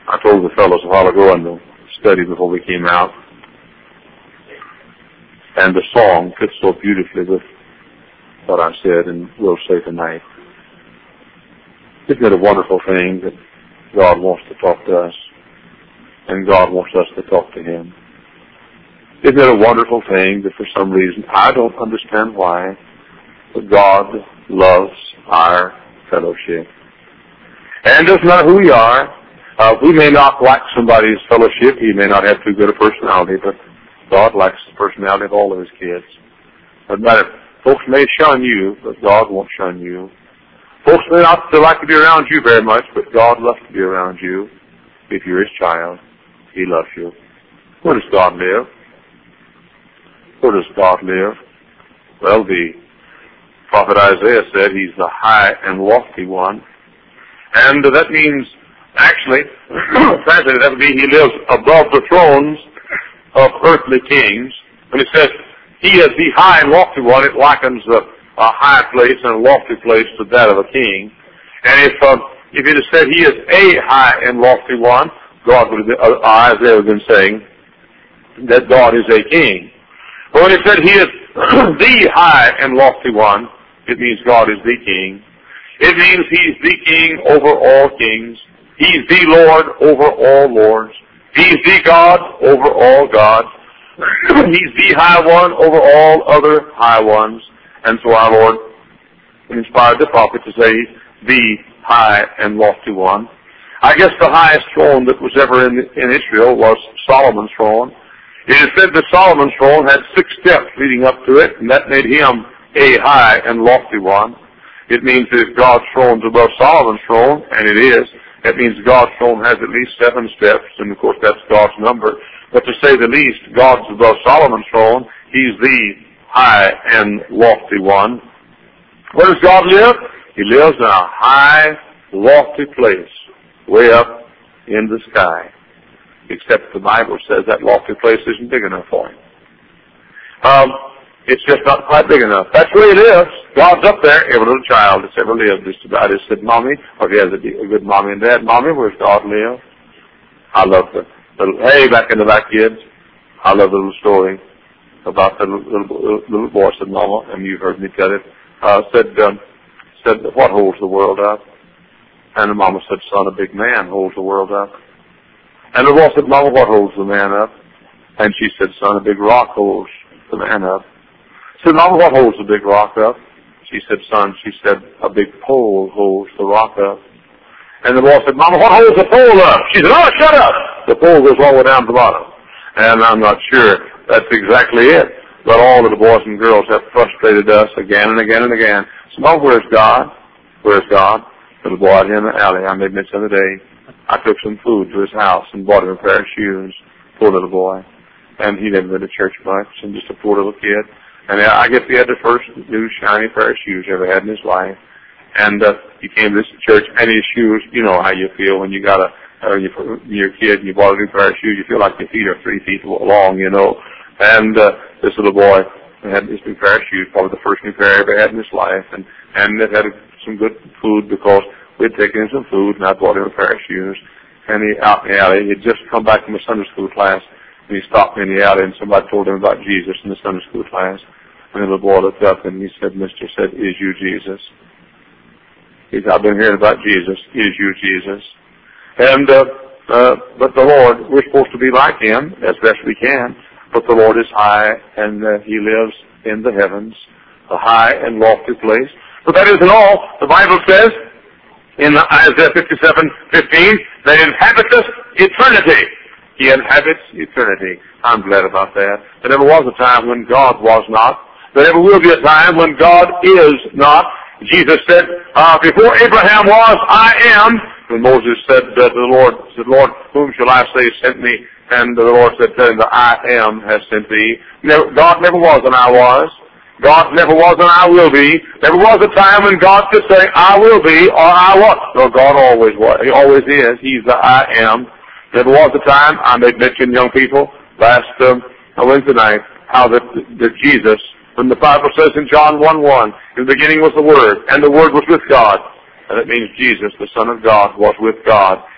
I told the fellows a while ago in the study before we came out, and the song fits so beautifully with what I said and will say tonight. Isn't it a wonderful thing that God wants to talk to us, and God wants us to talk to Him? Isn't it a wonderful thing that for some reason, I don't understand why, but God loves our fellowship? And it doesn't matter who we are. We may not like somebody's fellowship. He may not have too good a personality, but God likes the personality of all of His kids. Doesn't matter. Folks may shun you, but God won't shun you. Folks may not like to be around you very much, but God loves to be around you. If you're His child, He loves you. Where does God live? Where does God live? Well, the prophet Isaiah said He's the high and lofty one. And that means, actually, translated, that would be He lives above the thrones of earthly kings. When it says He is the high and lofty one, it likens a high place and a lofty place to that of a king. And if it had said He is a high and lofty one, God would have, Isaiah would have been saying that God is a king. But when it said He is the high and lofty one, it means God is the king. It means He's the king over all kings. He's the Lord over all lords. He's the God over all gods. He's the high one over all other high ones. And so our Lord inspired the prophet to say, the high and lofty one. I guess the highest throne that was ever in Israel was Solomon's throne. It is said that Solomon's throne had 6 steps leading up to it, and that made him a high and lofty one. It means that if God's throne is above Solomon's throne, and it is, that means God's throne has at least 7 steps, and of course that's God's number. But to say the least, God's above Solomon's throne. He's the high and lofty one. Where does God live? He lives in a high, lofty place, way up in the sky. Except the Bible says that lofty place isn't big enough for Him. It's just not quite big enough. That's where He lives. God's up there. Every little child that's ever lived just about has said, Mommy, or if he has a good mommy and dad, Mommy, where's God live? I love the little, hey, back in the back, kids. I love the little story about the little boy said, Mama, and you've heard me tell it, said, what holds the world up? And the mama said, son, a big man holds the world up. And the boy said, Mama, what holds the man up? And she said, son, a big rock holds the man up. Said, Mama, what holds the big rock up? She said, son, a big pole holds the rock up. And the boy said, Mama, what holds the pole up? She said, oh, shut up! The pole goes all the way down to the bottom. And I'm not sure that's exactly it. But all of the boys and girls have frustrated us again and again and again. So, Mama, where's God? Where's God? Little boy out here in the alley, I made mention the other day. I took some food to his house and bought him a pair of shoes. Poor little boy. And he never been to church much, and just a poor little kid. And I guess he had the first new shiny pair of shoes he ever had in his life. And he came to this church, and his shoes, you know how you feel when you got you're a kid and you bought a new pair of shoes. You feel like your feet are 3 feet long, you know. And this little boy had this new pair of shoes, probably the first new pair he ever had in his life. And it had some good food because we'd taken him some food, and I bought him a pair of shoes. And he out in the alley, he'd just come back from a Sunday school class, and he stopped me in the alley, and somebody told him about Jesus in the Sunday school class. And the little boy looked up, and he said, Mister said, is you Jesus? He said, I've been hearing about Jesus. Is you Jesus? And but the Lord, we're supposed to be like Him as best we can. But the Lord is high, and He lives in the heavens, a high and lofty place. But that isn't all. The Bible says in Isaiah 57:15 that He inhabiteth eternity. He inhabits eternity. I'm glad about that. There never was a time when God was not. There never will be a time when God is not. Jesus said, before Abraham was, I am. When Moses said to the Lord, Lord, whom shall I say sent me? And the Lord said to him, the I am has sent thee. God never was and I was. God never was and I will be. Never was a time when God could say, I will be or I was. No, God always was. He always is. He's the I am. Never was a time, I made mention, young people, last Wednesday night, how that Jesus, when the Bible says in John 1:1, in the beginning was the Word, and the Word was with God. And it means Jesus, the Son of God, was with God.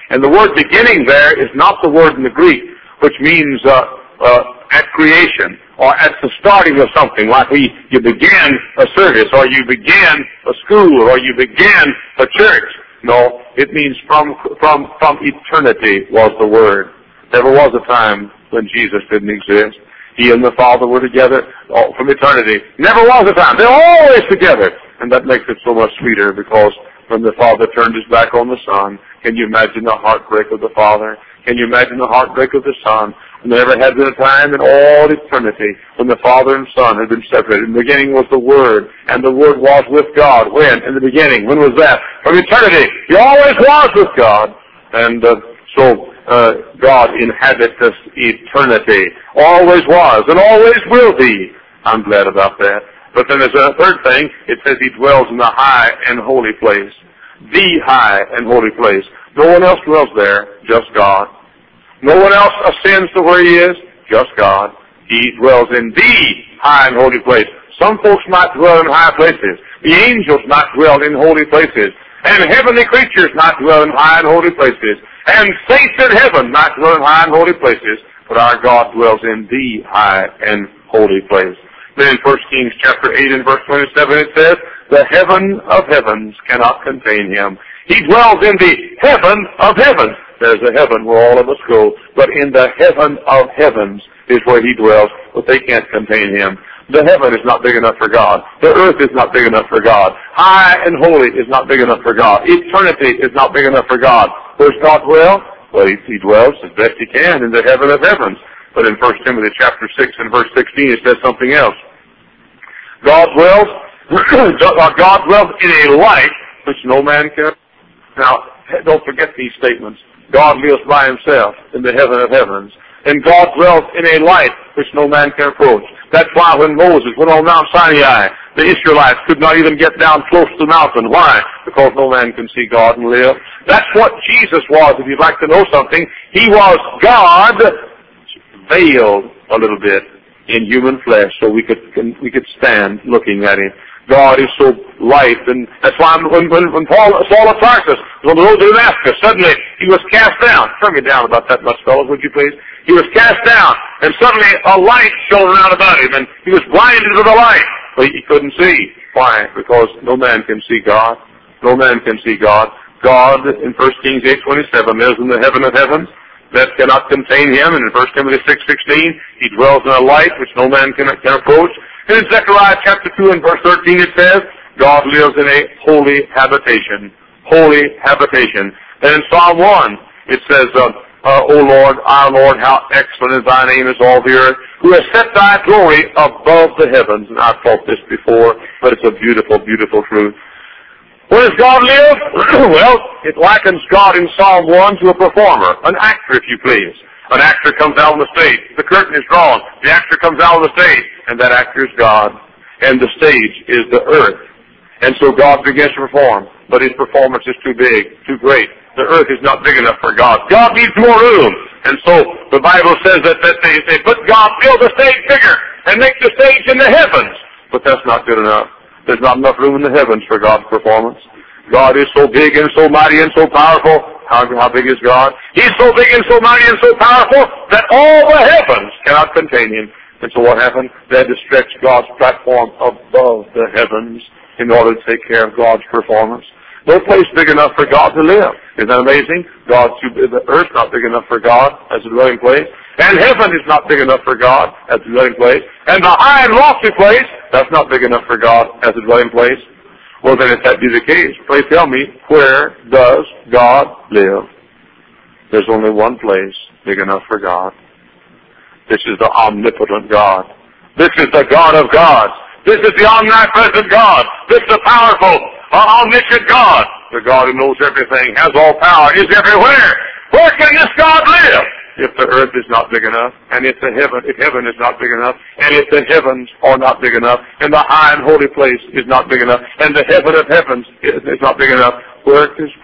And the word beginning there is not the word in the Greek, which means at creation, or at the starting of something, like you began a service, or you began a school, or you began a church. No, it means from eternity was the word. Never was a time when Jesus didn't exist. He and the Father were together from eternity. Never was a time. They're always together. And that makes it so much sweeter, because when the Father turned his back on the Son, can you imagine the heartbreak of the Father? Can you imagine the heartbreak of the Son? And there never had been a time in all eternity when the Father and Son had been separated. In the beginning was the Word, and the Word was with God. When? In the beginning. When was that? From eternity. He always was with God. And God inhabits eternity. Always was, and always will be. I'm glad about that. But then there's a third thing. It says he dwells in the high and holy place. The high and holy place. No one else dwells there, just God. No one else ascends to where he is, just God. He dwells in the high and holy place. Some folks might dwell in high places. The angels might dwell in holy places. And heavenly creatures might dwell in high and holy places. And saints in heaven might dwell in high and holy places. But our God dwells in the high and holy place. Then in 1 Kings chapter 8 and verse 27 it says, the heaven of heavens cannot contain him. He dwells in the heaven of heavens. There's a heaven where all of us go, but in the heaven of heavens is where he dwells, but they can't contain him. The heaven is not big enough for God. The earth is not big enough for God. High and holy is not big enough for God. Eternity is not big enough for God. Where's God dwell? Well, he dwells as best he can in the heaven of heavens. But in 1 Timothy chapter 6 and verse 16 it says something else. God dwells in a light which no man can. Now, don't forget these statements. God lives by himself in the heaven of heavens. And God dwells in a light which no man can approach. That's why when Moses went on Mount Sinai, the Israelites could not even get down close to the mountain. Why? Because no man can see God and live. That's what Jesus was, if you'd like to know something. He was God veiled a little bit in human flesh so we could stand looking at him. God is so light, and that's why when Saul of Tarsus was on the road to Damascus, suddenly he was cast down. Turn me down about that much, fellows, would you please? He was cast down, and suddenly a light shone around about him, and he was blinded with the light. But he couldn't see. Why? Because no man can see God. No man can see God. God, in 1 Kings 8:27, lives in the heaven of heavens that cannot contain him. And in 1 Timothy 6:16, he dwells in a light which no man can approach. And in Zechariah chapter 2 and verse 13 it says, God lives in a holy habitation. Holy habitation. And in Psalm 1 it says, O Lord, our Lord, how excellent is thy name is all the earth, who has set thy glory above the heavens. And I've taught this before, but it's a beautiful, beautiful truth. Where does God live? Well, it likens God in Psalm 1 to a performer, an actor, if you please. An actor comes out on the stage. The curtain is drawn. The actor comes out on the stage, and that actor is God. And the stage is the earth. And so God begins to perform, but his performance is too big, too great. The earth is not big enough for God. God needs more room. And so the Bible says that they say, but God, fill the stage bigger and make the stage in the heavens. But that's not good enough. There's not enough room in the heavens for God's performance. God is so big and so mighty and so powerful. How big is God? He's so big and so mighty and so powerful that all the heavens cannot contain him. And so what happened? They had to stretch God's platform above the heavens in order to take care of God's performance. No place big enough for God to live. Isn't that amazing? The earth's not big enough for God as a dwelling place. And heaven is not big enough for God as a dwelling place. And the high and lofty place, that's not big enough for God as a dwelling place. Well, then if that be the case, pray tell me, where does God live? There's only one place big enough for God. This is the omnipotent God. This is the God of gods. This is the omnipresent God. This is the powerful, omniscient God. The God who knows everything, has all power, is everywhere. Where can this God live? If the earth is not big enough, and if heaven is not big enough, and if the heavens are not big enough, and the high and holy place is not big enough, and the heaven of heavens is not big enough, where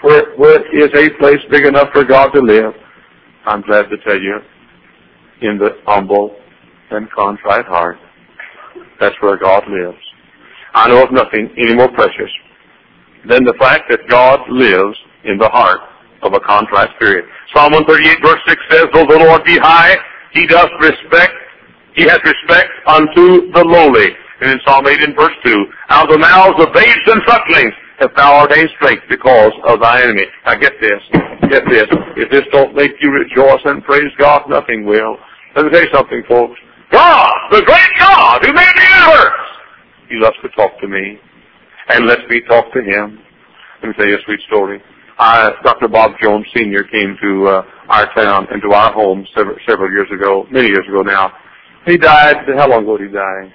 is a place big enough for God to live? I'm glad to tell you, in the humble and contrite heart, that's where God lives. I know of nothing any more precious than the fact that God lives in the heart of a contrite spirit. Psalm 138 verse 6 says, though the Lord be high, he has respect unto the lowly. And in Psalm 8 and verse 2, out of the mouths of babes and sucklings hast thou ordained strength because of thy enemy. Now get this. If this don't make you rejoice and praise God, nothing will. Let me tell you something, folks. God, the great God who made the universe, He loves to talk to me. And let me talk to Him. Let me tell you a sweet story. Dr. Bob Jones Sr. came to our town and to our home several years ago, many years ago now. He died, how long ago did he die?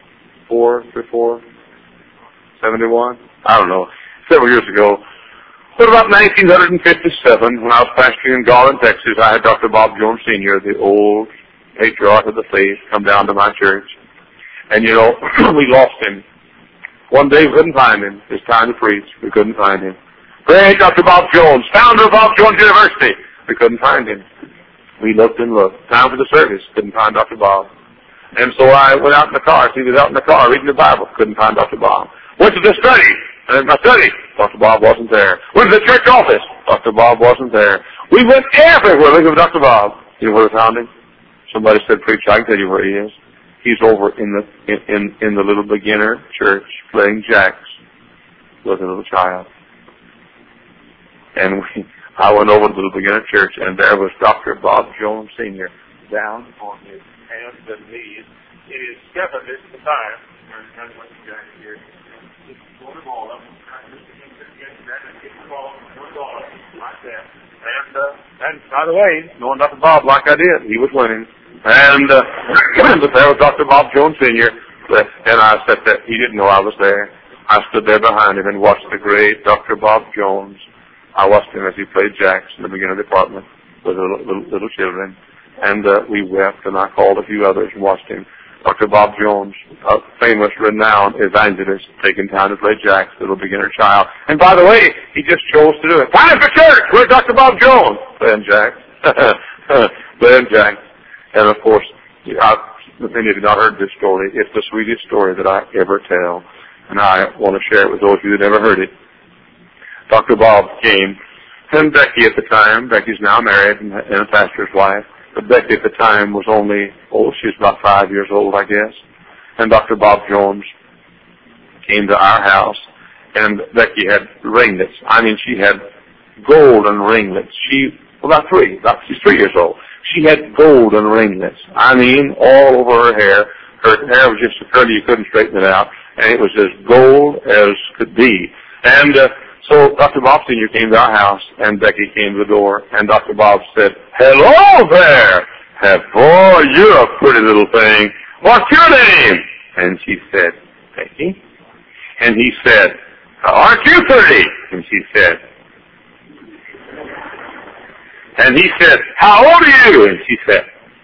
71? I don't know. Several years ago. But about 1957, when I was pastoring in Garland, Texas, I had Dr. Bob Jones Sr., the old patriarch of the faith, come down to my church. And you know, we lost him. One day we couldn't find him. It was time to preach. We couldn't find him. Great Dr. Bob Jones, founder of Bob Jones University. We couldn't find him. We looked and looked. Time for the service. Couldn't find Dr. Bob. And so I went out in the car. He was out in the car reading the Bible. Couldn't find Dr. Bob. Went to the study. And in my study, Dr. Bob wasn't there. Went to the church office. Dr. Bob wasn't there. We went everywhere looking for Dr. Bob. You know where we found him? Somebody said, preacher, I can tell you where he is. He's over in the little beginner church playing jacks with a little child. And I went over to the little beginner church, and there was Dr. Bob Jones Sr. down on his hands and knees. It is 7 at the time. And by the way, knowing Dr. Bob like I did, he was winning. And but there was Dr. Bob Jones Sr. And I said that he didn't know I was there. I stood there behind him and watched the great Dr. Bob Jones. I watched him as he played jacks in the beginner department with little children. And we wept, and I called a few others and watched him. Dr. Bob Jones, a famous, renowned evangelist, taking time to play jacks, little beginner child. And by the way, he just chose to do it. Time for church! Where's Dr. Bob Jones? Playing jacks. Playing jacks. And of course, if you have not heard this story, it's the sweetest story that I ever tell. And I want to share it with those of you that never heard it. Dr. Bob came, and Becky at the time, Becky's now married and a pastor's wife, but Becky at the time was only, she was about 5 years old, I guess. And Dr. Bob Jones came to our house, and Becky had ringlets. I mean, she had golden ringlets. She's 3 years old. She had golden ringlets. I mean, all over her hair. Her hair was just so curly you couldn't straighten it out, and it was as gold as could be. And so Dr. Bob Sr. came to our house, and Becky came to the door, and Dr. Bob said, "Hello there! Boy, you're a pretty little thing. What's your name?" And she said, "Becky." And he said, "Aren't you 30? And she said, and he said, "How old are you?" And she said,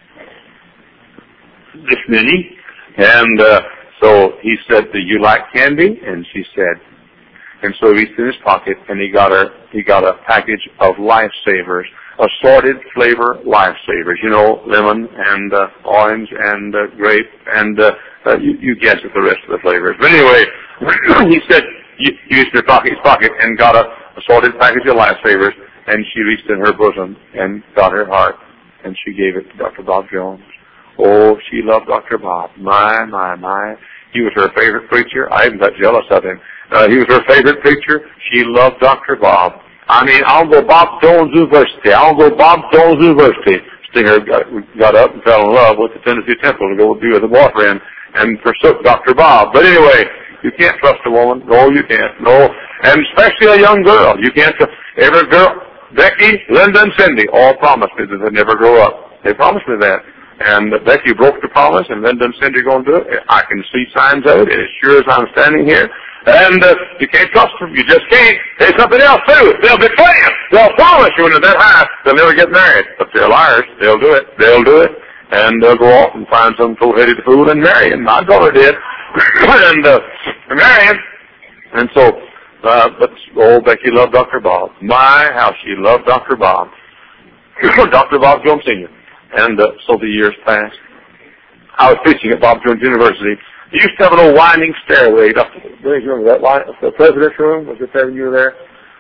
"This many." And so he said, "Do you like candy?" And she said, and so he reached in his pocket and he got a package of Lifesavers, assorted flavor Lifesavers. You know, lemon and orange and grape and you guess at the rest of the flavors. But anyway, he said he reached in his pocket and got a assorted package of Lifesavers. And she reached in her bosom and got her heart, and she gave it to Dr. Bob Jones. Oh, she loved Dr. Bob. My. He was her favorite preacher. I even got jealous of him. He was her favorite preacher. She loved Dr. Bob. I mean, I'll go Bob Jones University. Stinger got up and fell in love with the Tennessee Temple to go be with a boyfriend and forsook Dr. Bob. But anyway, you can't trust a woman. No, you can't. No. And especially a young girl. You can't trust every girl. Becky, Linda, and Cindy all promised me that they'd never grow up. They promised me that. And Becky broke the promise, and Linda and Cindy are going to do it. I can see signs of it, as sure as I'm standing here. And you can't trust them. You just can't. There's something else, too. They'll betray you. They'll promise you when they're that high. They'll never get married. But they're liars. They'll do it. And they'll go off and find some full-headed fool and marry him. My daughter did. And marry him. And so... but Becky loved Dr. Bob. My, how she loved Dr. Bob. Dr. Bob Jones Sr. And so the years passed. I was preaching at Bob Jones University. They used to have an old winding stairway. Do you remember that? The president's room? Was it there when you were there?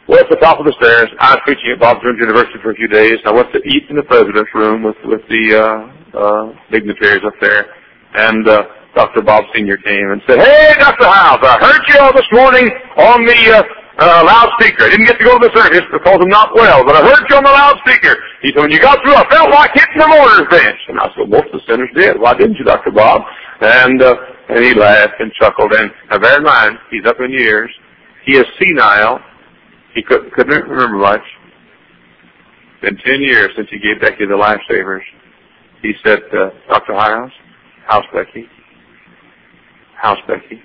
Well, at the top of the stairs, I was preaching at Bob Jones University for a few days. I went to eat in the president's room with the dignitaries up there, and Dr. Bob Sr. came and said, "Hey, Dr. Hiles, I heard you all this morning on the loudspeaker. I didn't get to go to the service because I'm not well, but I heard you on the loudspeaker." He said, "When you got through, I felt like hitting the mourner's bench." And I said, "Most of the sinners did. Why didn't you, Dr. Bob?" And he laughed and chuckled. And now bear in mind, he's up in years. He is senile. He couldn't remember much. Been 10 years since he gave Becky the lifesavers. He said, "Dr. Hiles, how's Becky? How's Becky?"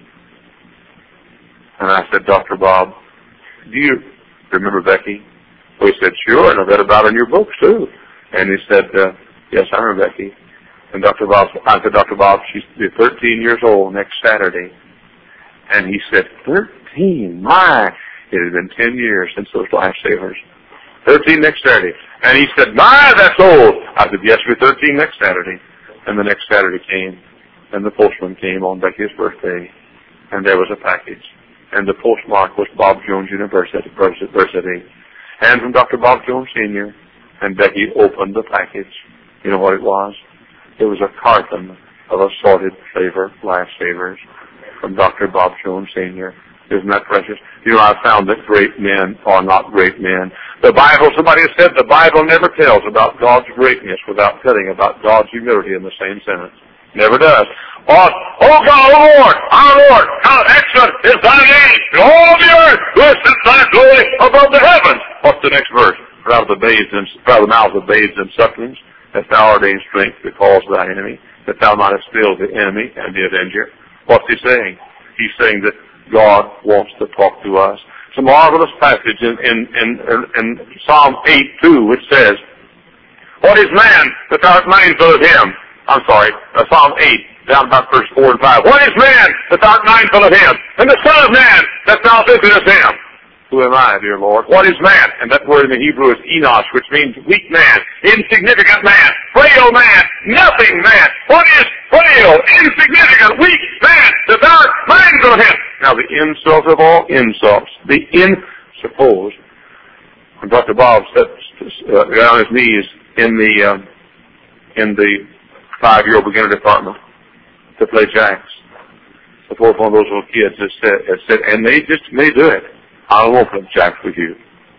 And I said, "Dr. Bob, do you remember Becky?" Well, he said, "Sure, and I read about her in your books, too." And he said, "Yes, I remember Becky." And I said, "Dr. Bob, she's 13 years old next Saturday." And he said, 13? My! It had been 10 years since those lifesavers. 13 next Saturday. And he said, "My, that's old." I said, "Yes, we're 13 next Saturday." And the next Saturday came, and the postman came on Becky's birthday, and there was a package. And the postmark was Bob Jones University. And from Dr. Bob Jones Sr. And Becky opened the package. You know what it was? It was a carton of assorted flavor lifesavers from Dr. Bob Jones Sr. Isn't that precious? You know, I've found that great men are not great men. The Bible, somebody has said, the Bible never tells about God's greatness without telling about God's humility in the same sentence. Never does. Oh God, oh Lord, our Lord, how excellent is thy name in all the earth, who has set thy glory above the heavens. What's the next verse? Out of the mouths of babes and sucklings, that thou ordained strength to cause thy enemy, that thou mightest still the enemy and the avenger. What's he saying? He's saying that God wants to talk to us. It's a marvelous passage in Psalm 8:2, which says, "What is man that thou art mindful of him?" I'm sorry, Psalm 8, down about verse 4 and 5. "What is man that thou art mindful of him? And the Son of Man that thou visitest him?" Who am I, dear Lord? What is man? And that word in the Hebrew is enosh, which means weak man, insignificant man, frail man, nothing man. What is frail, insignificant, weak man that thou art mindful of him? Now the insult of all insults, suppose when Dr. Bob sat on his knees in the 5-year-old beginner department to play jacks. Suppose one of those little kids has said, and they may do it, "I won't play jacks with you."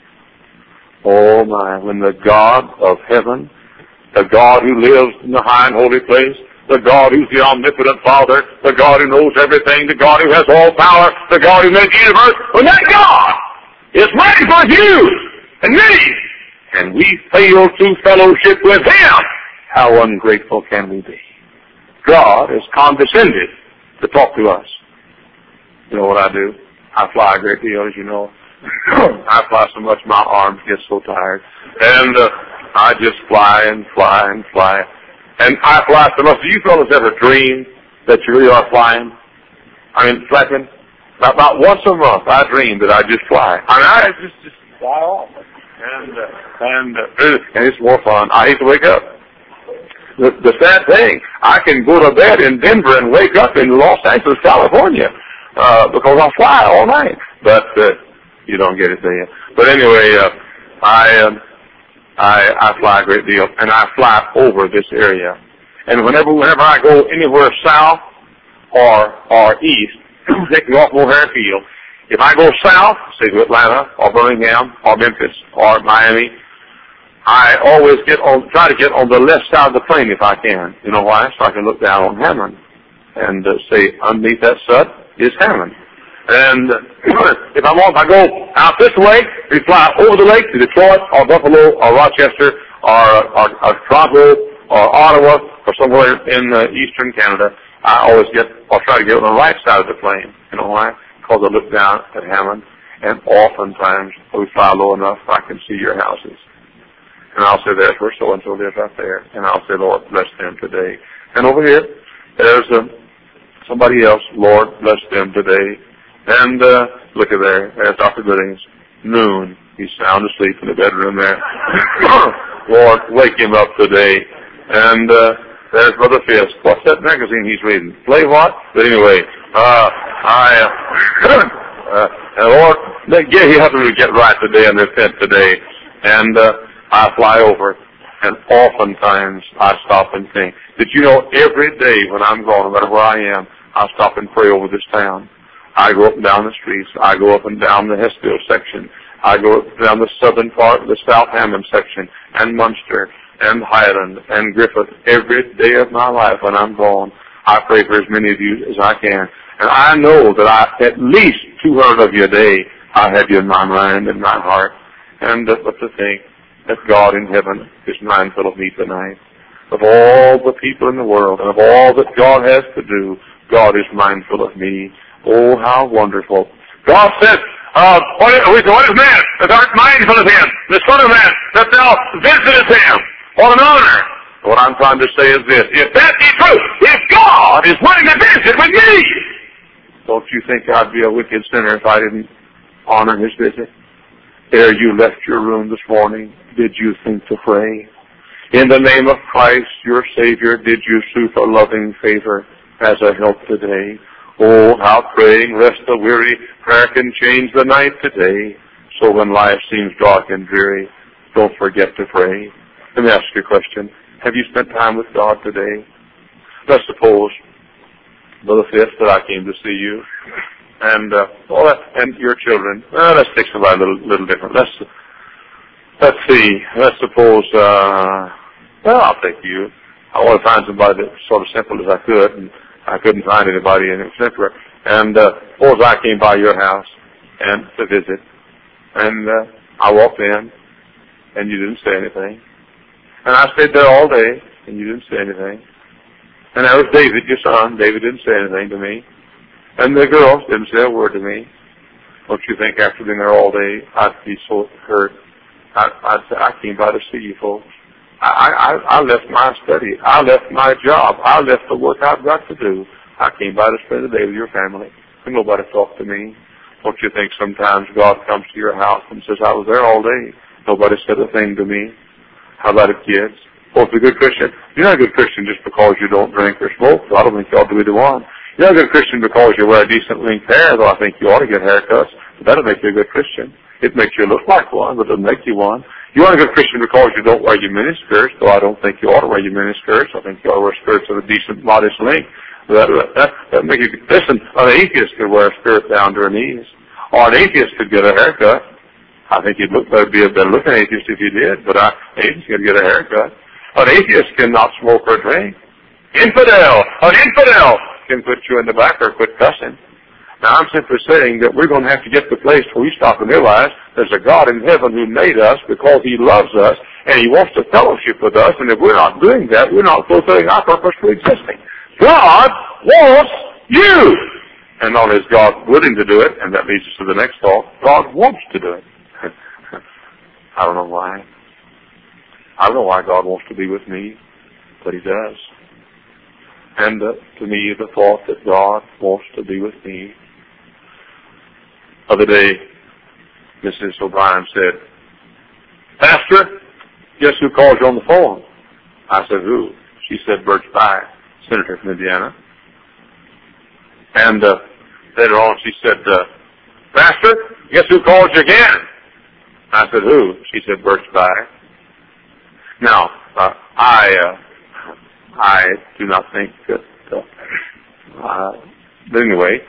Oh my, when the God of heaven, the God who lives in the high and holy place, the God who's the omnipotent Father, the God who knows everything, the God who has all power, the God who made the universe, when that God is mindful of you and me, and we fail to fellowship with Him, how ungrateful can we be? God has condescended to talk to us. You know what I do? I fly a great deal, as you know. I fly so much my arms get so tired. And I just fly and fly and fly. And I fly so much. Do you fellas ever dream that you really are flying? I mean, flapping? About once a month I dream that I just fly. I mean, I just fly off. And it's more fun. I hate to wake up. The sad thing, I can go to bed in Denver and wake up in Los Angeles, California, because I fly all night. But you don't get it there. But anyway, I fly a great deal, and I fly over this area. And whenever I go anywhere south or east, taking off Mohair Field, if I go south, say to Atlanta or Birmingham or Memphis or Miami, I always try to get on the left side of the plane if I can. You know why? So I can look down on Hammond and say, underneath that sud is Hammond. And if I go out this way, we fly over the lake to Detroit or Buffalo or Rochester or Toronto or Ottawa or somewhere in eastern Canada. I'll try to get on the right side of the plane. You know why? Because I look down at Hammond, and oftentimes we fly low enough I can see your houses. And I'll say, there's where so-and-so lives out there. And I'll say, Lord, bless them today. And over here, there's somebody else. Lord, bless them today. And look at there. There's Dr. Goodings. Noon. He's sound asleep in the bedroom there. Lord, wake him up today. And there's Brother Fisk. What's that magazine he's reading? Play what? But anyway, Lord, you have to get right today and repent today. And I fly over, and oftentimes I stop and think. Did you know every day when I'm gone, no matter where I am, I stop and pray over this town. I go up and down the streets. I go up and down the Hesfield section. I go up and down the southern part of the South Hammond section, and Munster, and Highland, and Griffith. Every day of my life when I'm gone, I pray for as many of you as I can. And I know that at least 200 of you a day, I have you in my mind and my heart. And but to think that God in heaven is mindful of me tonight. Of all the people in the world, and of all that God has to do, God is mindful of me. Oh, how wonderful. God says, what is man that art mindful of him? The Son of Man that thou visitest him? What an honor. What I'm trying to say is this. If that be true, if God is willing to visit with me, don't you think I'd be a wicked sinner if I didn't honor his visit? Ere you left your room this morning, did you think to pray? In the name of Christ, your Savior, did you sue for loving favor as a help today? Oh, how praying rest the weary, prayer can change the night today. So when life seems dark and dreary, don't forget to pray. Let me ask you a question. Have you spent time with God today? Let's suppose, Brother Fifth, that I came to see you, and your children. Let's take somebody a little different. Let's see. Let's suppose. I'll take you. I want to find somebody that's sort of simple as I could, and I couldn't find anybody in simpler. And suppose I came by your house and to visit, and I walked in, and you didn't say anything. And I stayed there all day, and you didn't say anything. And that was David, your son. David didn't say anything to me. And the girls didn't say a word to me. Don't you think after being there all day, I'd be so hurt? I'd say, I came by to see you folks. I left my study. I left my job. I left the work I've got to do. I came by to spend the day with your family. And nobody talked to me. Don't you think sometimes God comes to your house and says, I was there all day. Nobody said a thing to me. How about the kids? Well, if you're a good Christian, you're not a good Christian just because you don't drink or smoke. So I don't think you ought to be the one. You're not a good Christian because you wear a decent length hair, though I think you ought to get haircuts. But that'll make you a good Christian. It makes you look like one, but it doesn't make you one. You aren't a good Christian because you don't wear your miniskirts, though I don't think you ought to wear your miniskirts. I think you ought to wear skirts of a decent, modest length. That make you, listen, an atheist could wear a skirt down to her knees. Or an atheist could get a haircut. I think you'd be a better looking atheist if you did, but an atheist could get a haircut. An atheist cannot smoke or drink. An infidel can put you in the back or quit cussing. Now, I'm simply saying that we're going to have to get to the place where we stop and realize there's a God in heaven who made us because he loves us and he wants to fellowship with us, and if we're not doing that, we're not fulfilling our purpose for existing. God wants you! And not only is God willing to do it, and that leads us to the next thought, God wants to do it. I don't know why. I don't know why God wants to be with me, but he does. And to me, the thought that God wants to be with me. Other day, Mrs. O'Brien said, Pastor, guess who called you on the phone? I said, who? She said, Birch Bayh, Senator from Indiana. And later on she said, Pastor, guess who called you again? I said, who? She said, Birch Bayh. Now, I do not think that, but anyway,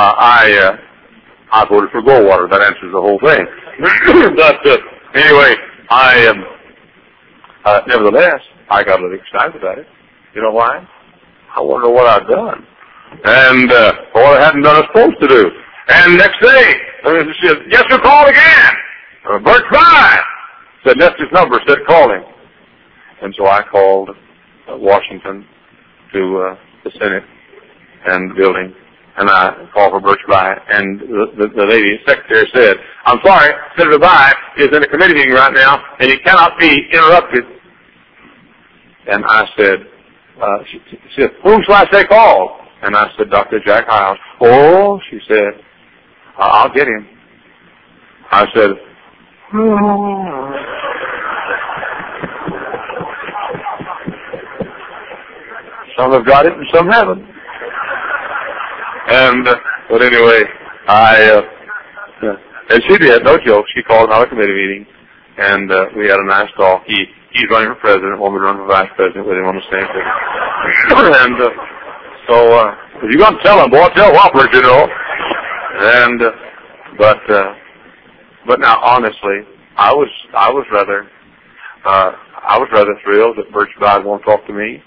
I voted for Goldwater. That answers the whole thing. But anyway, nevertheless, I got a little excited about it. You know why? I wonder what I've done. And what I hadn't done I was supposed to do. And next day, she said, guess who called again? Birch Bayh. Said, left his number, said call him. And so I called Washington to the Senate and building, and I called for Birch Bayh, and the lady secretary said, I'm sorry, Senator Bayh is in a committee meeting right now, and he cannot be interrupted. And I said, she said, whom shall I say call? And I said, Dr. Jack Hyles. Oh, she said, I'll get him. I said, some have got it and some haven't. And, but anyway, And she did, no joke. She called another committee meeting, and we had a nice talk. He's running for president, want me to run for vice president with him on the same thing. And so if you're going to tell him, boy, tell whoppers, you know. And but now, honestly, I was rather thrilled that Birch Bayh won't talk to me.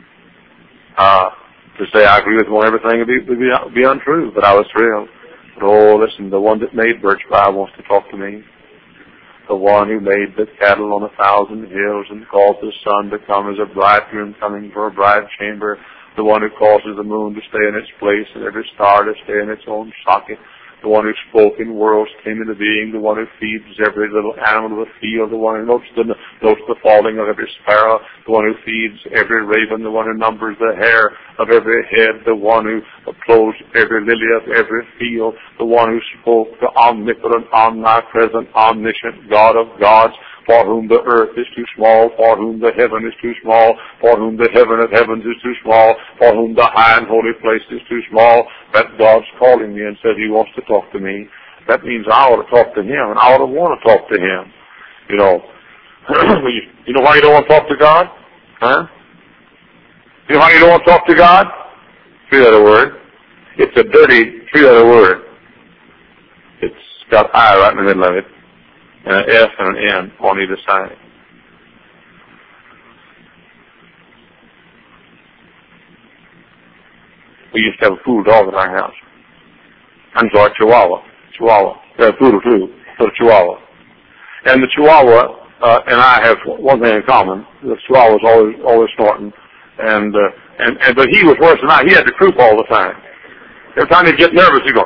To say I agree with him on everything would be untrue, but I was thrilled. But oh, listen, the one that made Birch Bayh wants to talk to me. The one who made the cattle on 1,000 hills and caused the sun to come as a bridegroom coming for a bride chamber. The one who causes the moon to stay in its place and every star to stay in its own socket. The one who spoke and worlds came into being. The one who feeds every little animal of the field. The one who notes the falling of every sparrow. The one who feeds every raven. The one who numbers the hair of every head. The one who clothes every lily of every field. The one who spoke, the omnipotent, omnipresent, omniscient God of gods, for whom the earth is too small, for whom the heaven is too small, for whom the heaven of heavens is too small, for whom the high and holy place is too small. That God's calling me and said He wants to talk to me. That means I ought to talk to Him, and I ought to want to talk to Him. You know, you know why you don't want to talk to God? Huh? You know why you don't want to talk to God? Three-letter word. It's a dirty three-letter word. It's got I right in the middle of it, and an F and an N on either side. We used to have a poodle dog in our house. I'm sorry, Chihuahua. We had a poodle too, but a Chihuahua. And the Chihuahua and I have one thing in common. The Chihuahua was always snorting, but he was worse than I. He had to croup all the time. Every time he'd get nervous, he'd go,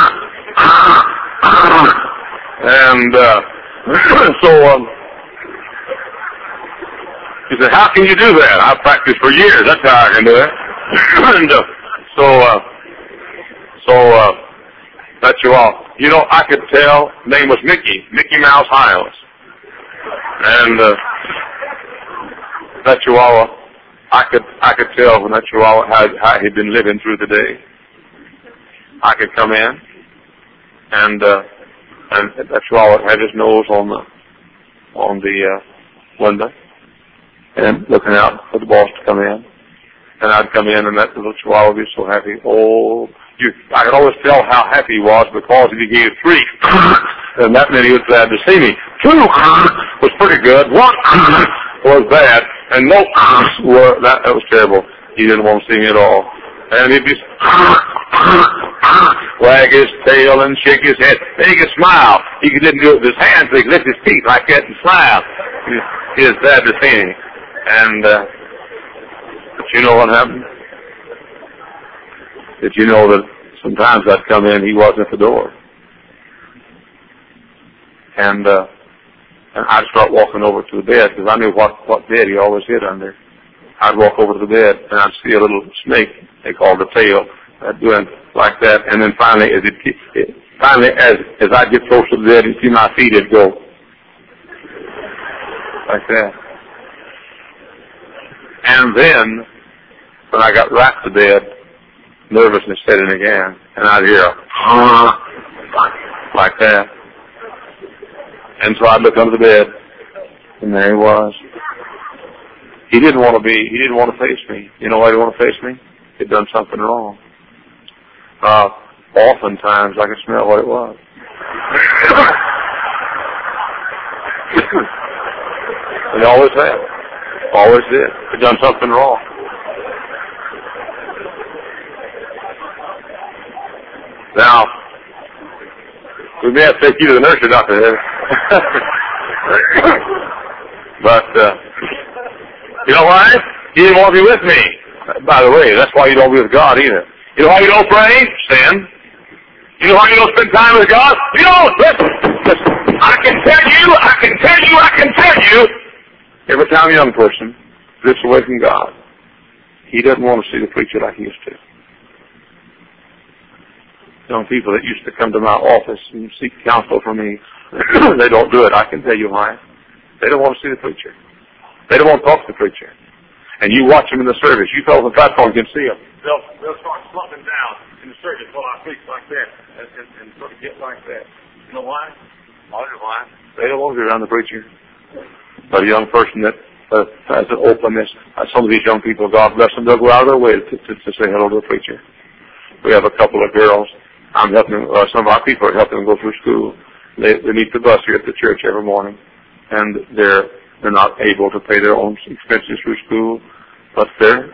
and so he said, "How can you do that?" I've practiced for years. That's how I can do it. And that Chihuahua, you know, I could tell. Name was Mickey Mouse Hiles, and that Chihuahua, I could tell when that Chihuahua how he'd been living through the day. I could come in, and that Chihuahua had his nose on the window, and looking out for the boss to come in. And I'd come in, and that little Chihuahua would be so happy. Oh, I could always tell how happy he was because if he gave 3, and that meant he was glad to see me. 2 was pretty good. 1 was bad, and no that was terrible. He didn't want to see me at all. And he'd be wag his tail and shake his head. Then he could smile. He didn't do it with his hands, but he could lift his teeth like that and smile. He was glad to see me. And but you know what happened? Did you know that sometimes I'd come in, he wasn't at the door, and I'd start walking over to the bed because I knew what bed he always hid under. I'd walk over to the bed and I'd see a little snake they called the tail, doing like that, and then finally, as I get close to the bed, you see my feet, it'd go like that. And then, when I got right to bed, nervousness set in again, and I'd hear like that. And so I'd look under the bed, and there he was. He didn't want to face me. You know why he didn't want to face me? He'd done something wrong. Oftentimes I could smell what it was. And always have. Always did. He'd done something wrong. Now, we may have to take you to the nursery doctor there. But, you know why? He didn't want to be with me. By the way, that's why you don't be with God either. You know why you don't pray? Sin. You know why you don't spend time with God? You don't. Listen. I can tell you, every time a young person drifts away from God, he doesn't want to see the preacher like he used to. Young people that used to come to my office and seek counsel from me, they don't do it. I can tell you why. They don't want to see the preacher. They don't want to talk to the preacher. And you watch them in the service. You fellows on the platform can see them. They'll start slumping down in the service while I preach like that and sort of get like that. You know why? Why? They don't want to be around the preacher. But a young person that has an openness, some of these young people, God bless them, they'll go out of their way to say hello to the preacher. We have a couple of girls. I'm helping them, some of our people are helping them go through school. They meet the bus here at the church every morning, and they're not able to pay their own expenses through school, but they're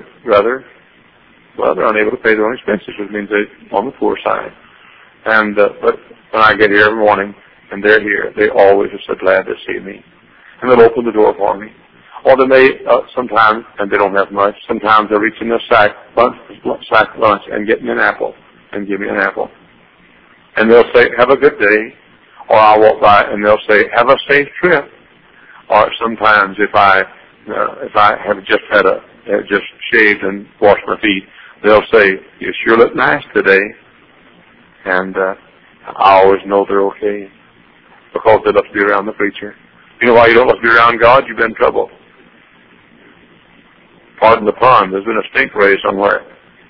unable to pay their own expenses, which means they're on the poor side. And but when I get here every morning and they're here, they always are so glad to see me, and they'll open the door for me. Or they may sometimes, and they don't have much. Sometimes they'll reach in their sack lunch and get me an apple and give me an apple, and they'll say, "Have a good day." Or I'll walk by and they'll say, "Have a safe trip." Or sometimes if I have just shaved and washed my feet, they'll say, "You sure look nice today." And I always know they're okay because they love to be around the preacher. You know why you don't love to be around God? You've been in trouble. Pardon the pun. There's been a stink ray somewhere.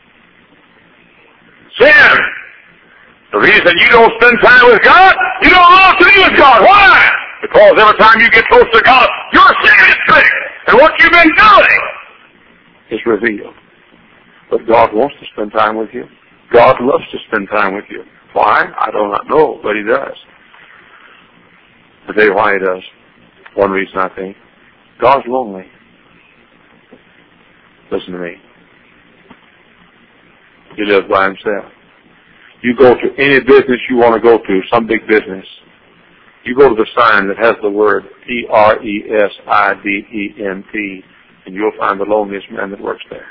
Sin! The reason you don't spend time with God, you don't love to be with God. Why? Because every time you get close to God, your sin is big. And what you've been doing is revealed. But God wants to spend time with you. God loves to spend time with you. Why? I do not know, but He does. I'll tell you why He does. One reason, I think. God's lonely. Listen to me. He lives by Himself. You go to any business you want to go to, some big business. You go to the sign that has the word President, and you'll find the loneliest man that works there.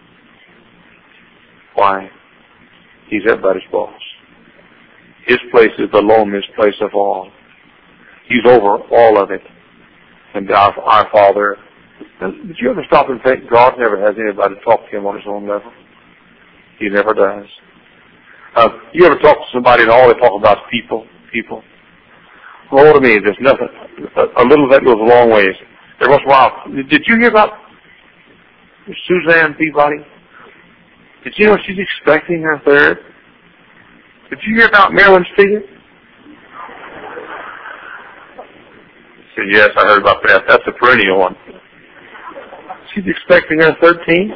Why? He's everybody's boss. His place is the loneliest place of all. He's over all of it. And our Father, did you ever stop and think God never has anybody to talk to Him on His own level? He never does. You ever talk to somebody and all they talk about is people? Well, to me, there's nothing. A little of that goes a long ways. Every once in a while, did you hear about Suzanne Peabody? Did you know she's expecting her third? Did you hear about Marilyn Steele? I said, yes, I heard about that. That's a perennial one. She's expecting her 13th.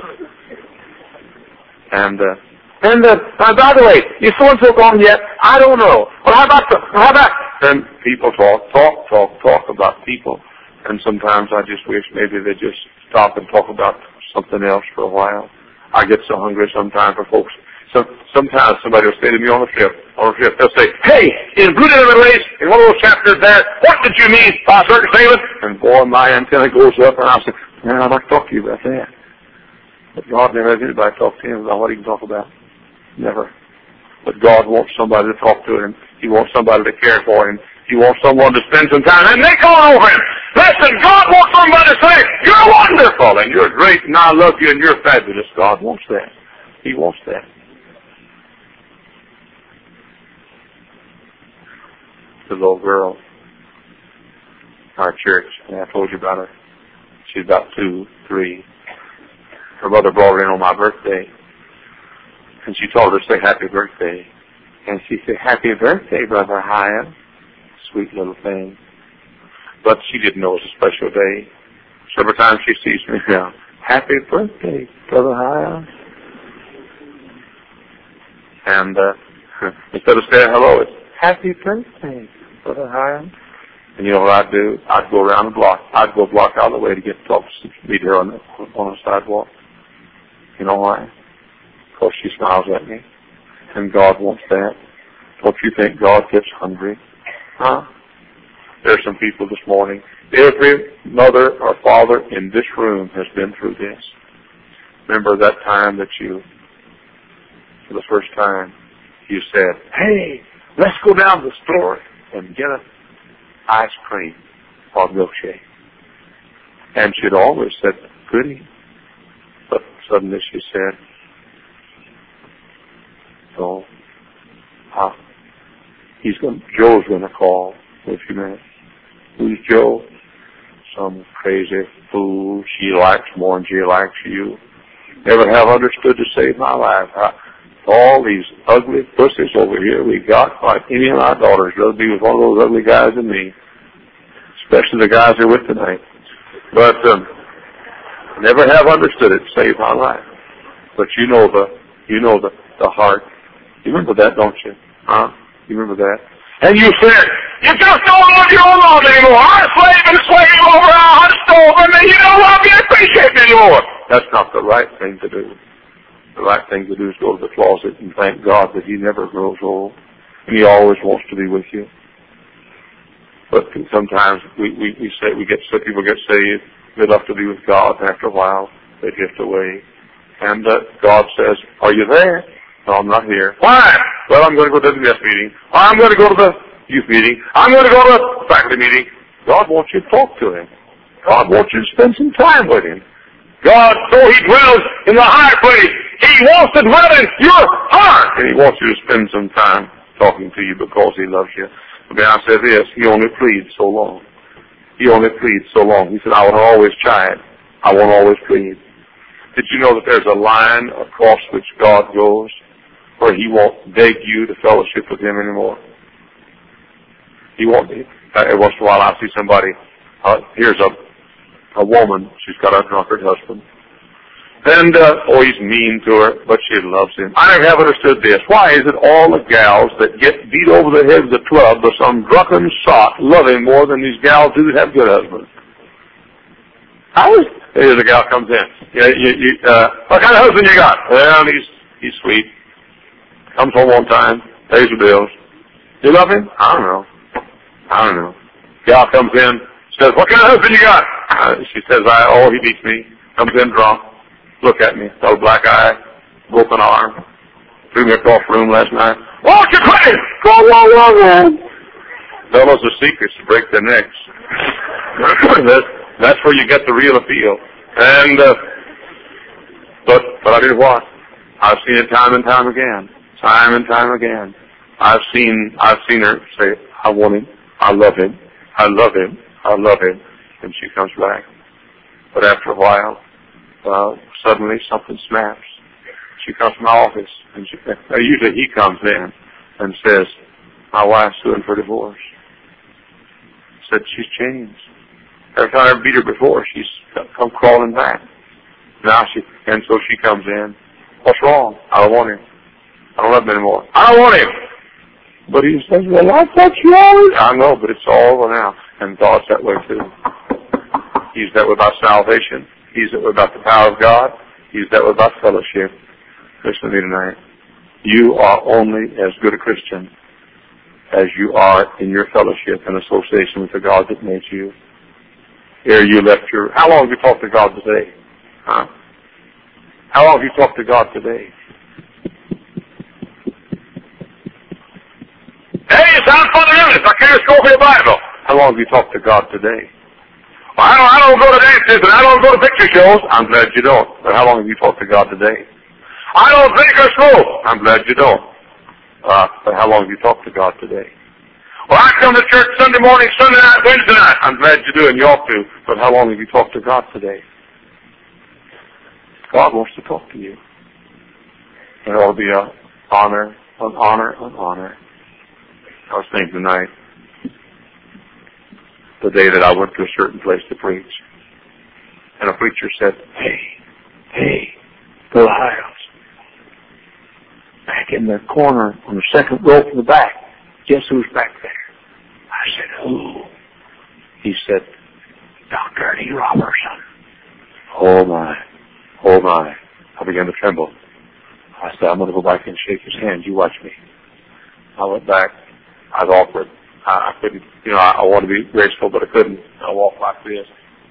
And by the way, is so-and-so gone yet? I don't know. Well, how about, then people talk about people. And sometimes I just wish maybe they just stop and talk about something else for a while. I get so hungry sometimes for folks. So sometimes somebody will say to me on a trip, they'll say, "Hey, in Blue Diamond Race, in one of those chapters there, what did you mean by certain statements?" And boy, my antenna goes up, and I'll say, "Man, I'd like to talk to you about that." But God never has anybody talk to Him about what He can talk about. Never. But God wants somebody to talk to Him. He wants somebody to care for Him. He wants someone to spend some time, and they call over Him. Listen, God wants somebody to say, "You're wonderful, and you're great, and I love you, and you're fabulous." God wants that. He wants that. The little girl, our church, and I told you about her. She's about 2, 3. Her mother brought her in on my birthday, and she told her to say happy birthday. And she said, "Happy birthday, Brother Higham." Sweet little thing. But she didn't know it was a special day. So every time she sees me now, "Happy birthday, Brother Higham." And instead of saying hello, it's "Happy birthday, Brother Higham." And you know what I'd do? I'd go around the block. I'd go a block out of the way to get to talk to meet her on the sidewalk. You know why? Because she smiles at me. And God wants that. Don't you think God gets hungry? Huh? There's some people this morning. Every mother or father in this room has been through this. Remember that time that you, for the first time, you said, "Hey, let's go down to the store and get an ice cream or milkshake." And she'd always said, "Goody." But suddenly she said, "Oh, Joe's going to call in a few minutes." "Who's Joe?" "Some crazy fool she likes more than she likes you. Never have understood to save my life. All these ugly pussies over here we got, like any of my daughters, rather be with one of those ugly guys than me. Especially the guys they're with tonight. But never have understood it saved my life. But you know the heart. You remember that, don't you? Huh? You remember that? And you said, you just don't love your own love anymore. I'm a slave and a slave over a stove, and you don't love me and appreciate me anymore. That's not the right thing to do. The right thing to do is go to the closet and thank God that He never grows old, and He always wants to be with you. But sometimes we get sick, people get saved, they love to be with God, and after a while they drift away. And God says, are you there? No, I'm not here. Why? Well, I'm going to go to the WS meeting. I'm going to go to the youth meeting. I'm going to go to the faculty meeting. God wants you to talk to Him. God wants you to spend some time with Him. God, though He dwells in the high place, He wants to dwell in your heart. And He wants you to spend some time talking to you because He loves you. But I say this, He only pleads so long. He only pleads so long. He said, I won't always chide. I won't always plead. Did you know that there's a line across which God goes where He won't beg you to fellowship with Him anymore? He won't. Every once in a while I see somebody, here's a woman, she's got a drunkard husband. And, he's mean to her, but she loves him. I never have understood this. Why is it all the gals that get beat over the head with a club by some drunken sot love him more than these gals do that have good husbands? Here's a gal comes in. What kind of husband you got? Well, he's sweet. Comes home on time, pays the bills. You love him? I don't know. Gal comes in, says, what kind of husband you got? She says, he beats me. Comes in drunk. Look at me. Got a black eye, broken arm. Threw me across the room last night. Won't you quit it? Go. Fellows are secrets to break their necks. That's where you get the real appeal. And, but I did what? I've seen it time and time again. Time and time again. I've seen her say, I want him. I love him. I love him. I love him. And she comes back. But after a while, suddenly something snaps. She comes to my office, and usually he comes in and says, my wife's suing for divorce. Said she's changed. Every time I ever beat her before, she's come crawling back. So she comes in. What's wrong? I don't want him. I don't love him anymore. I don't want him. But he says, well, I thought you always... I know, but it's all over now. And God's that way too. He's that way about salvation. He's that way about the power of God. He's that way about fellowship. Listen to me tonight. You are only as good a Christian as you are in your fellowship and association with the God that made you. Here you left your... How long have you talked to God today? Huh? How long have you talked to God today? Hey, you sound fundamentalist. I can't go for your Bible. How long have you talked to God today? Well, I don't go to dances and I don't go to picture shows. I'm glad you don't. But how long have you talked to God today? I don't drink or smoke. I'm glad you don't. But how long have you talked to God today? Well, I come to church Sunday morning, Sunday night, Wednesday night. I'm glad you do, and you ought to. But how long have you talked to God today? God wants to talk to you. It ought to be an honor, an honor, an honor. I was thinking tonight, the day that I went to a certain place to preach, and a preacher said, hey, Bill Hiles, back in the corner on the second row from the back, guess who's back there? I said, who? He said, Dr. Ernie Robertson. Oh my. I began to tremble. I said, I'm going to go back and shake his hand. You watch me. I went back. I was awkward. I couldn't, I wanted to be graceful, but I couldn't. I walked like this.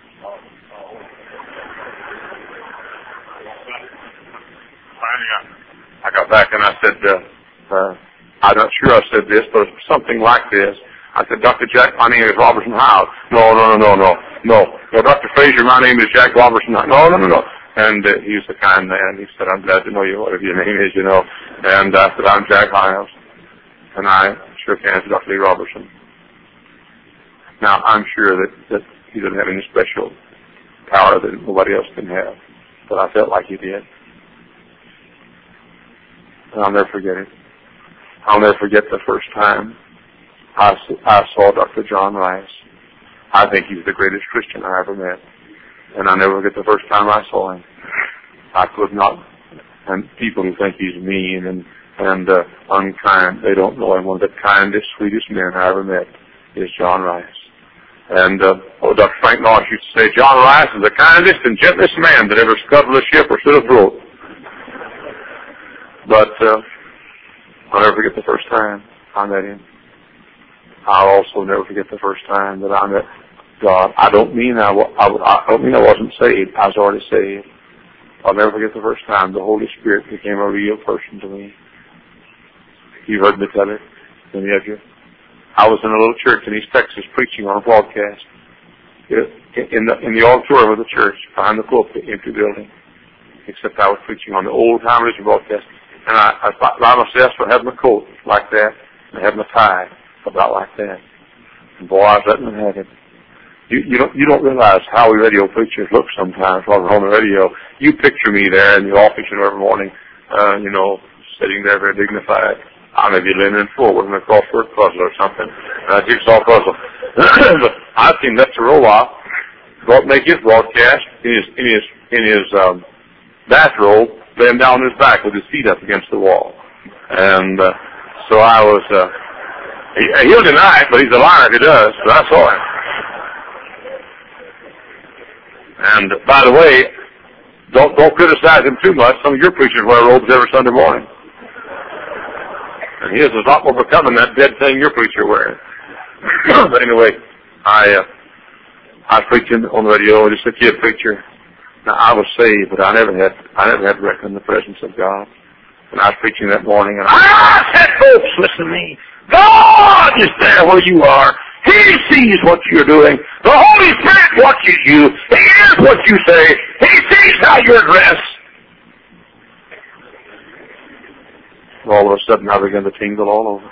Finally, I got back and I said, I'm not sure I said this, but it's something like this. I said, Dr. Jack, my name is Robertson Howes. No, Dr. Frazier, my name is Jack Robertson. No. And he was a kind man. He said, I'm glad to know you, whatever your name is, And I said, I'm Jack Hiles. And I shook hands with Dr. Lee Robertson. Now, I'm sure that he doesn't have any special power that nobody else can have. But I felt like he did. And I'll never forget it. I'll never forget the first time I saw Dr. John Rice. I think he's the greatest Christian I ever met. And I'll never forget the first time I saw him. I could not, and people who think he's mean and unkind, they don't know him. One of the kindest, sweetest men I ever met is John Rice. And Dr. Frank Norris used to say, John Rice is the kindest and gentlest man that ever scuttled a ship or stood afloat. But I'll never forget the first time I met him. I'll also never forget the first time that I met God. I don't mean I wasn't saved. I was already saved. I'll never forget the first time the Holy Spirit became a real person to me. You heard me tell it, many of you. I was in a little church in East Texas preaching on a broadcast in the auditorium of the church behind the pulpit, empty building. Except I was preaching on the old time religion broadcast, and I allowed myself to have my coat like that and have my tie about like that. And boy, I was letting them have it. You don't realize how we radio preachers look sometimes while we're on the radio. You picture me there in the office every morning, sitting there very dignified. I may be leaning forward in a crossword puzzle or something, a jigsaw puzzle. But I've seen Lester Roloff make his broadcast in his bathrobe, laying down on his back with his feet up against the wall. And so I was. He'll deny it, but he's a liar if he does. But I saw him. And by the way, don't criticize him too much. Some of your preachers wear robes every Sunday morning. And his is a lot more becoming that dead thing your preacher wearing. But anyway, I was preaching on the radio, just a kid preacher. Now I was saved, but I never had reckoned in the presence of God. And I was preaching that morning, and I said, folks, listen to me. God is there where you are. He sees what you're doing. The Holy Spirit watches you. He hears what you say. He sees how you're dressed. All of a sudden, I began to tingle all over.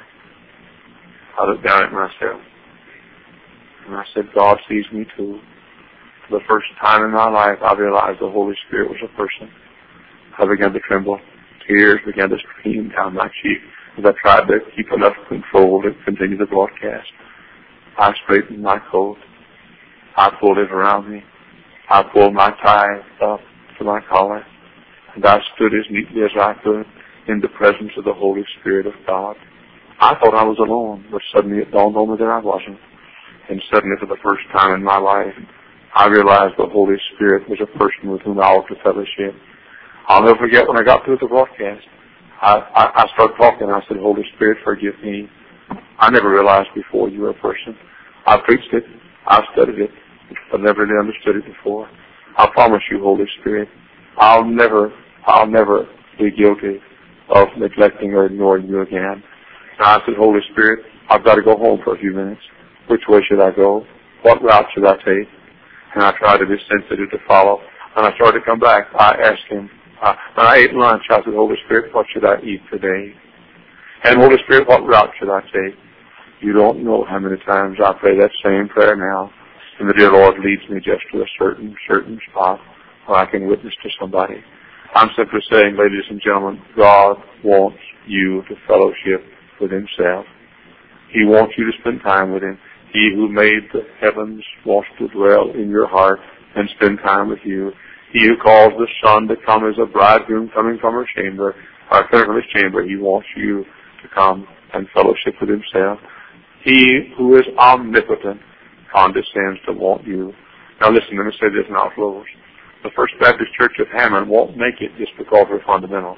I looked down at myself, and I said, God sees me too. For the first time in my life, I realized the Holy Spirit was a person. I began to tremble. Tears began to stream down my cheek as I tried to keep enough control to continue the broadcast. I straightened my coat. I pulled it around me. I pulled my tie up to my collar. And I stood as neatly as I could in the presence of the Holy Spirit of God. I thought I was alone, but suddenly it dawned on me that I wasn't. And suddenly, for the first time in my life, I realized the Holy Spirit was a person with whom I ought to fellowship. I'll never forget when I got through the broadcast. I started talking. I said, Holy Spirit, forgive me. I never realized before you were a person. I preached it. I studied it. I've never really understood it before. I promise you, Holy Spirit, I'll never be guilty of neglecting or ignoring you again. And I said, Holy Spirit, I've got to go home for a few minutes. Which way should I go? What route should I take? And I tried to be sensitive to follow. And I started to come back. I asked him, when I ate lunch, I said, Holy Spirit, what should I eat today? And Holy Spirit, what route should I take? You don't know how many times I pray that same prayer now. And the dear Lord leads me just to a certain spot where I can witness to somebody. I'm simply saying, ladies and gentlemen, God wants you to fellowship with Himself. He wants you to spend time with Him. He who made the heavens wants to dwell in your heart and spend time with you. He who calls the sun to come as a bridegroom coming from his chamber, He wants you to come and fellowship with Himself. He who is omnipotent condescends to want you. Now listen, let me say this and I'll close. The First Baptist Church of Hammond won't make it just because we're fundamental.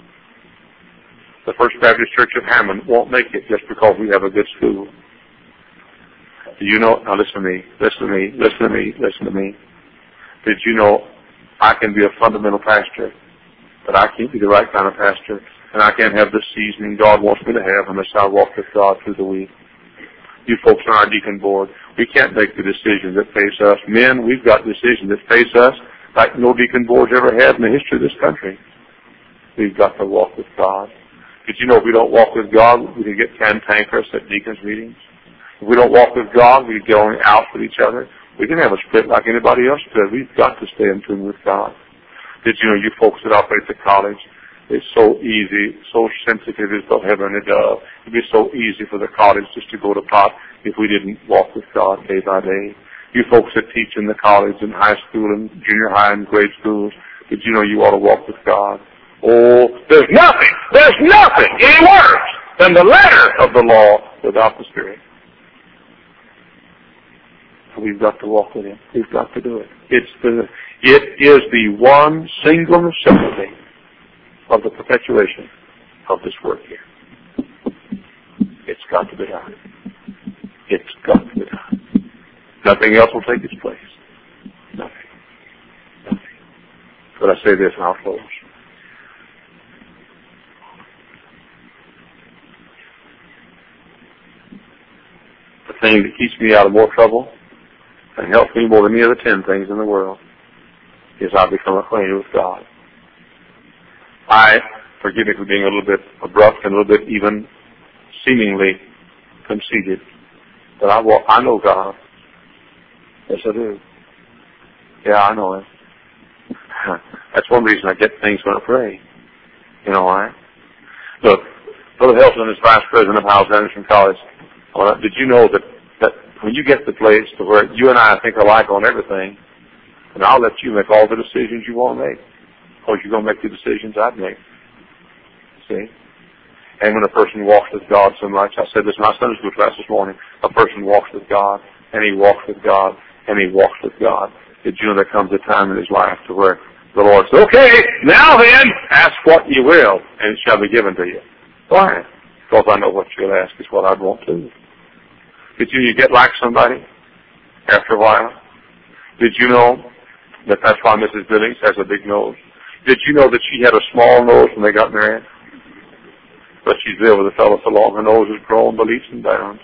The First Baptist Church of Hammond won't make it just because we have a good school. Do you know, now listen to me. Did you know I can be a fundamental pastor, but I can't be the right kind of pastor, and I can't have the seasoning God wants me to have unless I walk with God through the week. You folks on our deacon board, we can't make the decisions that face us. Men, we've got decisions that face us like no deacon boards ever had in the history of this country. We've got to walk with God. Did you know if we don't walk with God, we can get cantankerous at deacons' meetings? If we don't walk with God, we get only out with each other. We can have a split like anybody else does. We've got to stay in tune with God. Did you know you folks that operate the college, It's so easy, so sensitive as the heavenly dove. It'd be so easy for the college just to go to pot if we didn't walk with God day by day. You folks that teach in the college and high school and junior high and grade schools, did you know you ought to walk with God? Oh, there's nothing any worse than the letter of the law without the Spirit. We've got to walk with Him. We've got to do it. It is the one single necessity of the perpetuation of this work here. It's got to be done. It's got to be done. Nothing else will take its place. Nothing. But I say this and I'll close. The thing that keeps me out of more trouble and helps me more than any other 10 things in the world is I become acquainted with God. Forgive me for being a little bit abrupt and a little bit even seemingly conceited, but I know God. Yes, I do. Yeah, I know Him. That's one reason I get things when I pray. You know why? Look, Brother Hilton is Vice President of Howells Anderson College. Did you know that when you get to the place to where you and I think alike on everything, and I'll let you make all the decisions you want to make, or you're going to make the decisions I'd make. See? And when a person walks with God so much, I said this in my Sunday school class this morning, a person walks with God, and he walks with God, and he walks with God. Did you know there comes a time in his life to where the Lord says, okay, now then, ask what you will, and it shall be given to you. Why? Because I know what you'll ask is what I'd want to. Did you get like somebody after a while? Did you know that that's why Mrs. Billings has a big nose? Did you know that she had a small nose when they got married? But she's lived with a fellow so long, her nose has grown by leaps and bounds.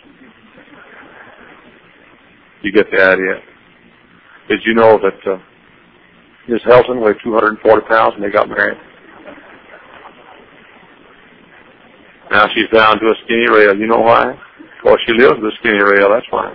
You get the idea. Did you know that Miss Helton weighed 240 pounds when they got married? Now she's down to a skinny rail. You know why? Because she lives with a skinny rail, that's why.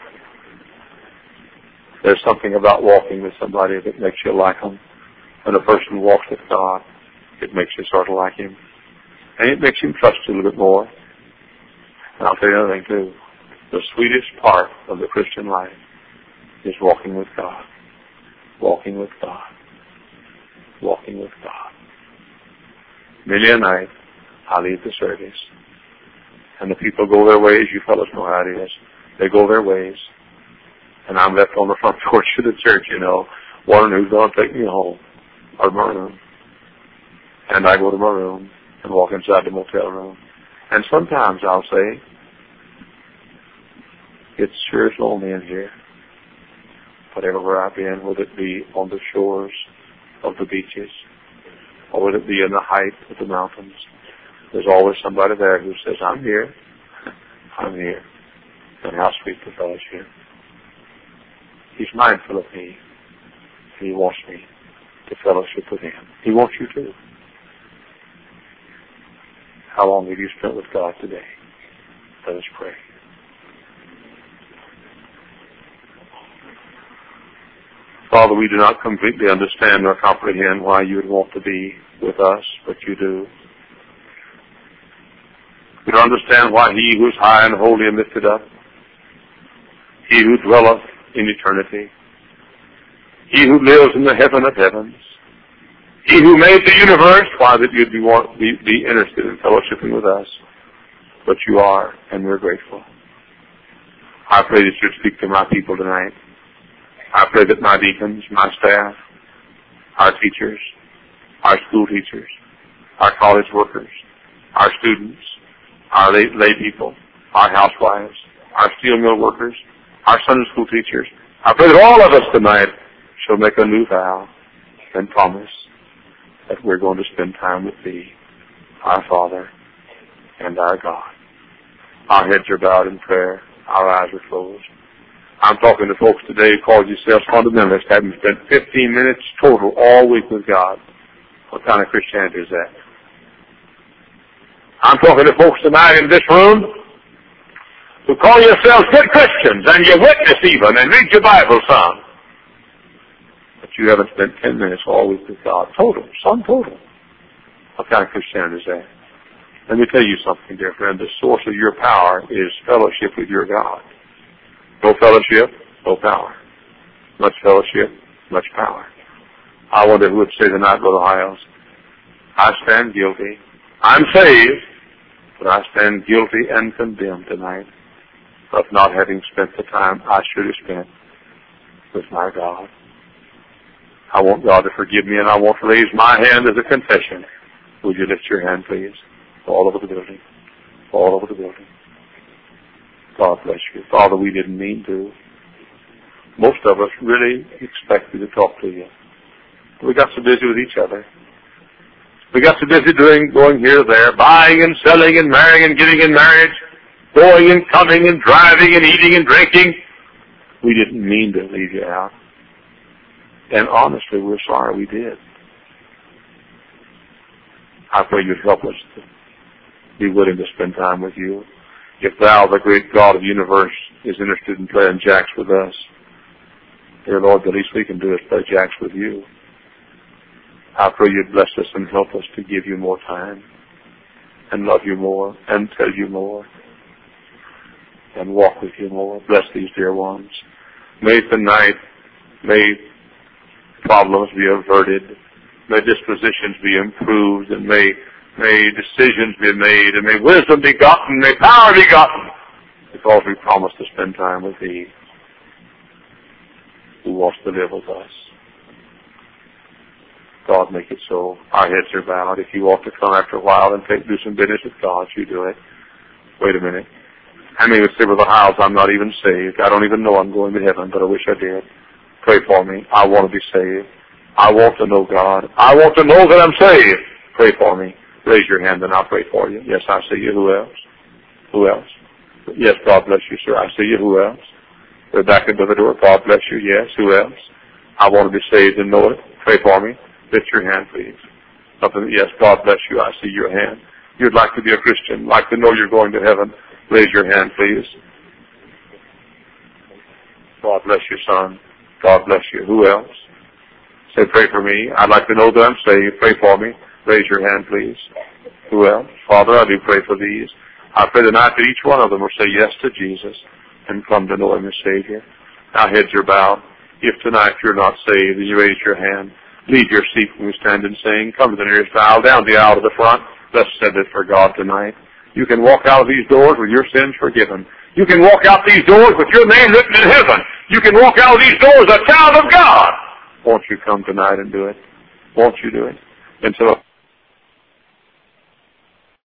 There's something about walking with somebody that makes you like them. When a person walks with God, it makes you sort of like Him. And it makes Him trust you a little bit more. And I'll tell you another thing too. The sweetest part of the Christian life is walking with God. Walking with God. Walking with God. Many a night, I leave the service, and the people go their ways. You fellows know how it is. They go their ways. And I'm left on the front porch of the church, wondering who's going to take me home or my room. And I go to my room and walk inside the motel room. And sometimes I'll say, it's sure as lonely in here. But everywhere I've been, whether it be on the shores of the beaches or whether it be in the height of the mountains, there's always somebody there who says, I'm here. I'm here. And how sweet the fellowship. He's mindful of me, and He wants me to fellowship with Him. He wants you too. How long have you spent with God today? Let us pray. Father, we do not completely understand or comprehend why you would want to be with us, but you do. We don't understand why He who is high and holy and lifted up, He who dwelleth in eternity, He who lives in the heaven of heavens, He who made the universe, why that you'd be interested in fellowshipping with us. But you are, and we're grateful. I pray that you'd speak to my people tonight. I pray that my deacons, my staff, our teachers, our school teachers, our college workers, our students, our lay people, our housewives, our steel mill workers, our Sunday school teachers, I pray that all of us tonight shall make a new vow and promise that we're going to spend time with Thee, our Father and our God. Our heads are bowed in prayer. Our eyes are closed. I'm talking to folks today who call yourselves fundamentalists, having spent 15 minutes total all week with God. What kind of Christianity is that? I'm talking to folks tonight in this room who call yourselves good Christians, and you witness even, and read your Bible some. But you haven't spent 10 minutes all week with God. Total. Some total. What kind of Christianity is that? Let me tell you something, dear friend. The source of your power is fellowship with your God. No fellowship, no power. Much fellowship, much power. I wonder who would say tonight, Brother Hiles, I stand guilty. I'm saved, but I stand guilty and condemned tonight of not having spent the time I should have spent with my God. I want God to forgive me, and I want to raise my hand as a confession. Would you lift your hand, please? All over the building. All over the building. God bless you. Father, we didn't mean to. Most of us really expected to talk to you. We got so busy with each other. We got so busy going here, there, buying and selling and marrying and getting in marriage, going and coming and driving and eating and drinking. We didn't mean to leave you out. And honestly, we're sorry we did. I pray you'd help us to be willing to spend time with you. If thou, the great God of the universe, is interested in playing jacks with us, dear Lord, the least we can do is play jacks with you. I pray you'd bless us and help us to give you more time and love you more and tell you more and walk with you more. Bless these dear ones. May tonight, may problems be averted, may dispositions be improved, and may decisions be made, and may wisdom be gotten, may power be gotten, because we promise to spend time with Thee, who wants to live with us. God, make it so. Our heads are bowed. If you want to come after a while and do some business with God, you do it. Wait a minute. How many would say, Brother Hiles, I'm not even saved. I don't even know I'm going to heaven, but I wish I did. Pray for me. I want to be saved. I want to know God. I want to know that I'm saved. Pray for me. Raise your hand and I'll pray for you. Yes, I see you. Who else? Who else? Yes, God bless you, sir. I see you. Who else? They're back into the door. God bless you. Yes, who else? I want to be saved and know it. Pray for me. Lift your hand, please. Something. Yes, God bless you. I see your hand. You'd like to be a Christian, like to know you're going to heaven. Raise your hand, please. God bless you, son. God bless you. Who else? Say, pray for me. I'd like to know that I'm saved. Pray for me. Raise your hand, please. Who else? Father, I do pray for these. I pray tonight that each one of them will say yes to Jesus and come to know Him as Savior. Now, heads are bowed. If tonight you're not saved and you raise your hand, leave your seat when we stand and sing. Come to the nearest aisle, down the aisle to the front. Let's send it for God tonight. You can walk out of these doors with your sins forgiven. You can walk out these doors with your name written in heaven. You can walk out of these doors a child of God. Won't you come tonight and do it? Won't you do it? And so